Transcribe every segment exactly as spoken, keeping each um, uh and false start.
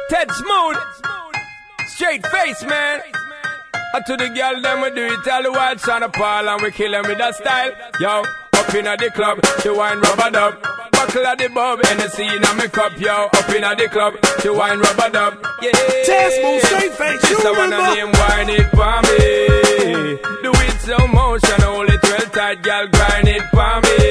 Ted Smooth, straight face, man. And to the girl, them we do it all the while. Shana Paul and we kill them with that style. Yo, up in the club, she wine rubber dub. Buckle at the bub, and the scene on me cup, yo. Up in the club, she wine rubber dub. Yeah, Ted Smooth, straight face, you remember. This one name, wine it for me. Do it slow motion, hold it well tight, girl. Grind it for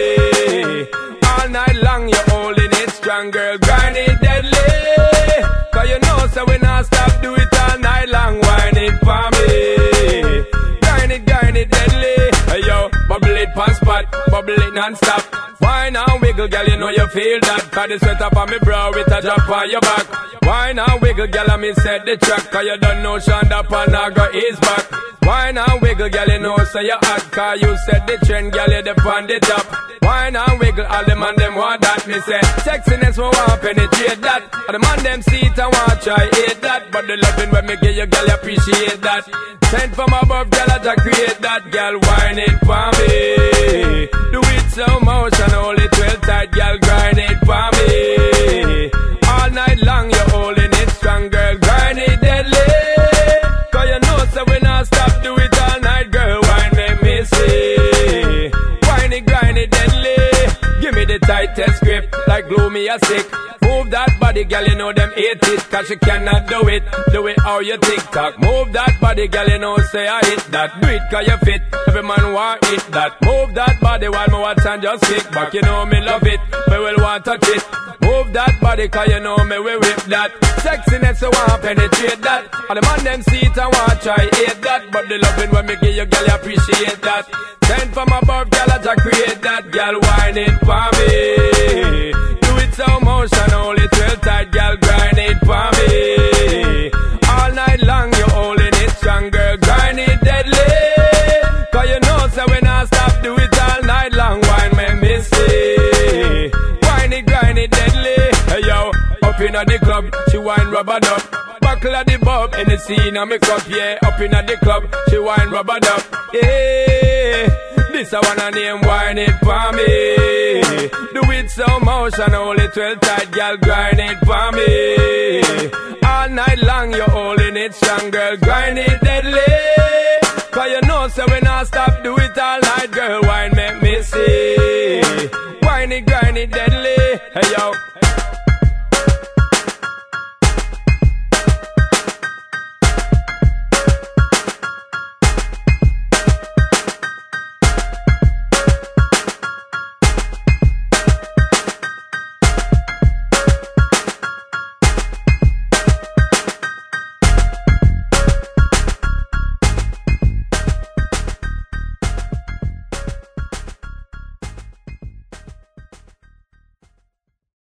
me. All night long, you're holding it strong, girl. Grind it deadly. Cause you know, so we not stop, do it all night long. Wine it for me. Grind it, grind it deadly. Hey yo, bubble it pan spot, bubble it non-stop. Wine and wiggle, girl, you know you feel that. Cause the sweat up on me brow, it a drop on your back. Wine and wiggle, girl, I me set the track. Cause you don't know Shonda Panaga is back. Wine and wiggle, girl, you know so you hot. Cause you set the trend, girl, you the on the top. Wine and wiggle, all the man them want that. Me say, sexiness we want penetrate that. All the man them see it and want try hate that. But the loving when me give you, girl, you appreciate that. Sent from above, girl, I just create that. Girl, wine it for me. Do it slow motion, hold it well tight, girl, grind it for me. All night long, you're holding it strong, girl, grind it deadly. Cause you know, so we not stop, do it all night, girl, wine make me see. Wine it, grind it deadly. Give me the tightest grip, like glue me a sick. Move that body, girl, you know them hate it. Cause you cannot do it, do it how you tick-tock. Move that body, girl, you know say I hit that. Do it cause you fit, every man want it that. Move that body while me watch and just kick back. You know me love it, me will want touch it. Move that body cause you know me will whip that. Sexiness you want penetrate that. And the man them see it and want try hate that. But the loving when me give you, girl, you appreciate that. Send from above, girl, I just create that. Girl, wine it for me. Slow motion, hold it real tight, girl, grind it for me. All night long, you're holding it strong, girl, grind it deadly. Cause you know, so we not stop, do it all night long. Wine make me see. Wine it, grind it deadly. Hey yo, up in the club, she wine rubber dub. Buckle at the bub, in the scene on me cup, yeah. Up in the club, she wine rubber dub. Yeah. This I wanna name, wine it for me. Do it slow motion, hold it well tight, girl, grind it for me. All night long, you're holding it strong, girl, grind it deadly. Cause you know, so we not stop, do it all night, girl, wine make me see. Wine it, grind it deadly. Hey yo.